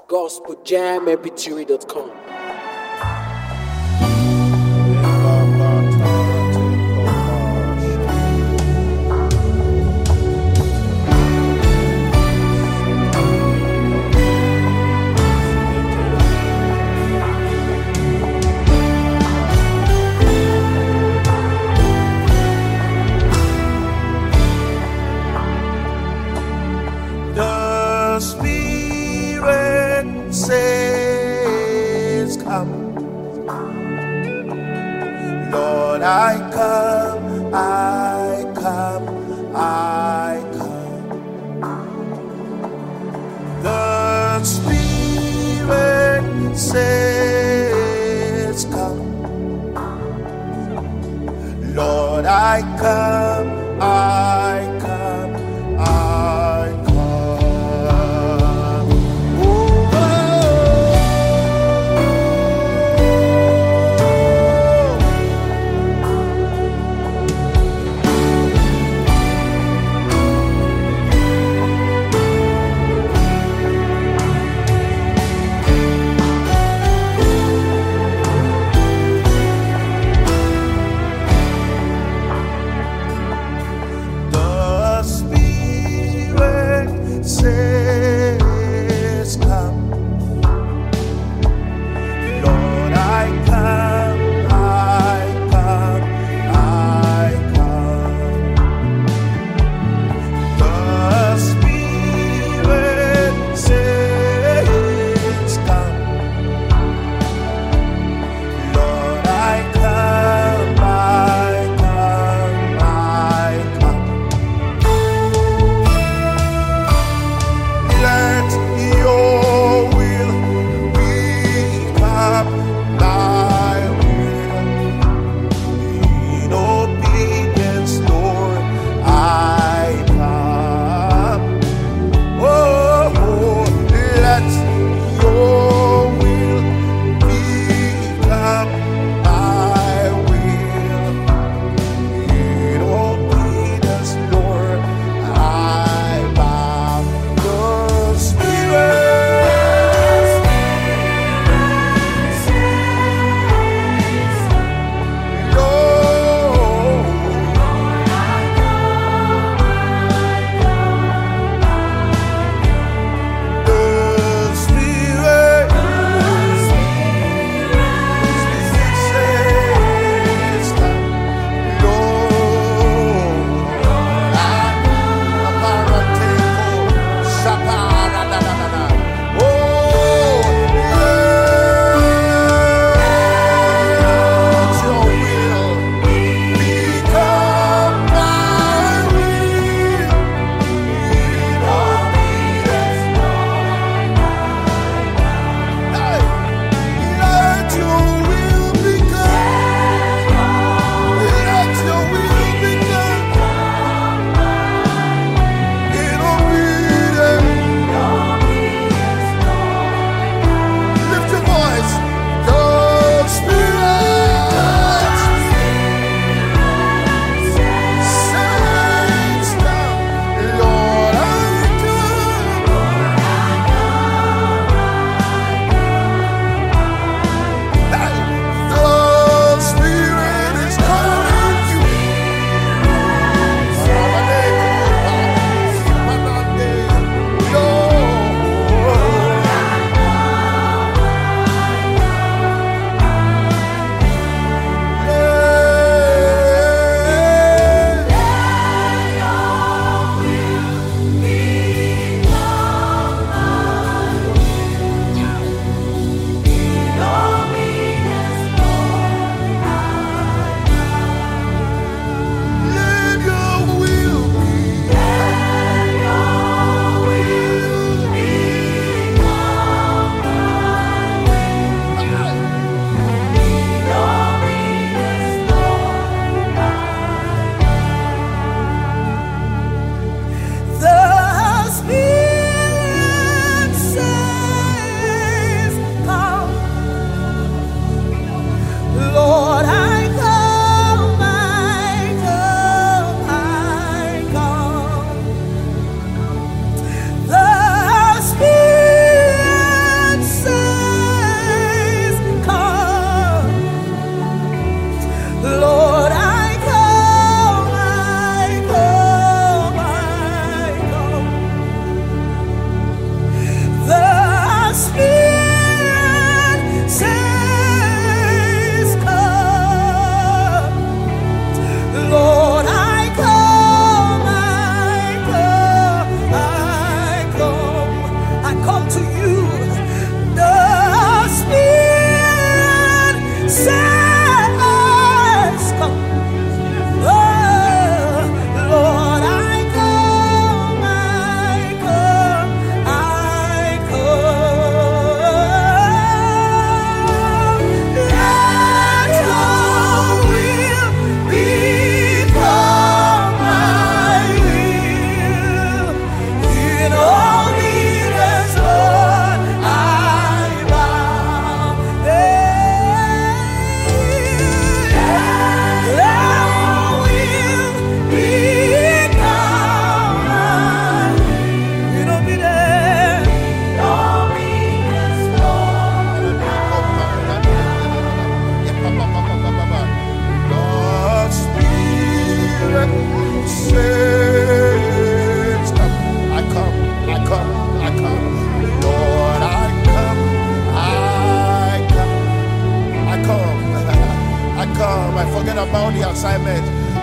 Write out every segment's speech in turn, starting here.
gospeljammpg.com. The Spirit says, come. Lord, I come, I come, I come. The Spirit says, come. Lord, I come, I come, I come.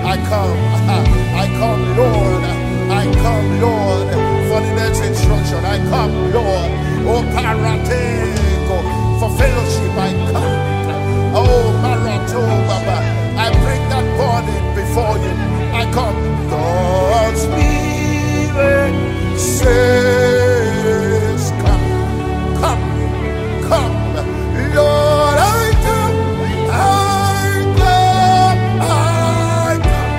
I come, Lord. I come, Lord, for the next instruction. I come, Lord, oh paratego, for fellowship. I come, oh marato, Baba. I bring that burden before you. I come, God's Spirit says, come, come, come, Lord. I come, I come, I come.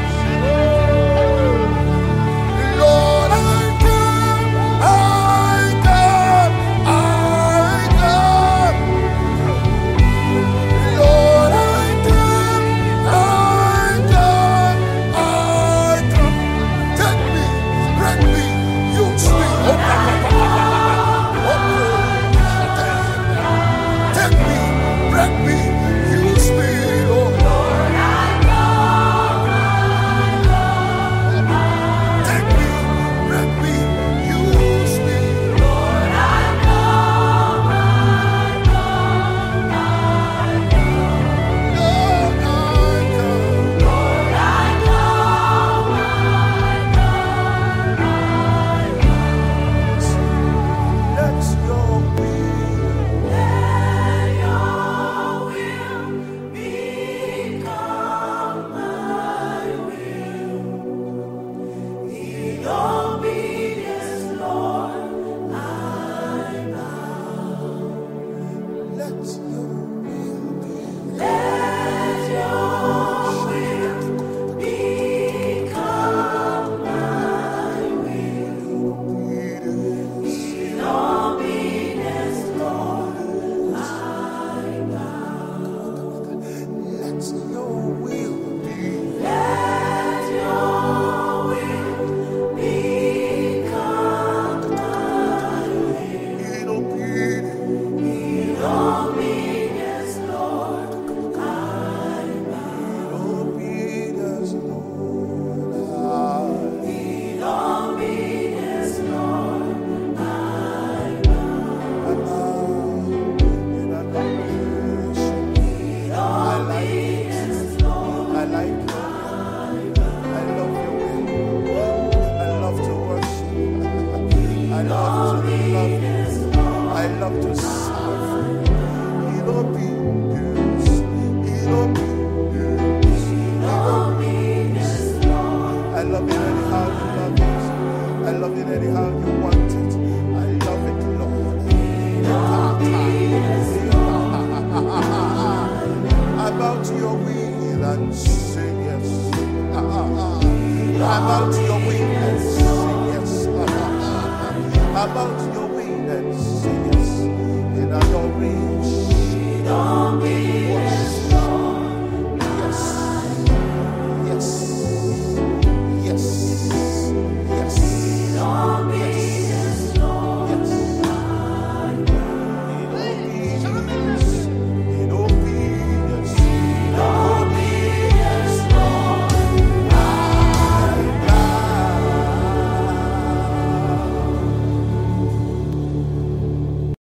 Lord, I come, I come, I come. Lord, I come, I come, I come. Take me, break me, use me. Take me, break me, use me, Lord. Take me, break me, use me. Lord, I come. Let your will become my will. In obedience, Lord, I bow. Let your will become my will. In obedience, Lord, I bow. Let your will be. Let your will become my will. In obedience, Lord, I bow. In obedience, Lord, in obedience, Lord, I bow. In adoration. In obedience, Lord, I like you. I love your will. I love to worship. I love to love you. I love to serve. In obedience. In obedience. In obedience, Lord. I love it anyhow you love it. I love it anyhow you want it. I love it, Lord. I bow to your will and say yes. I bow to your will and say yes. I bow to your will and say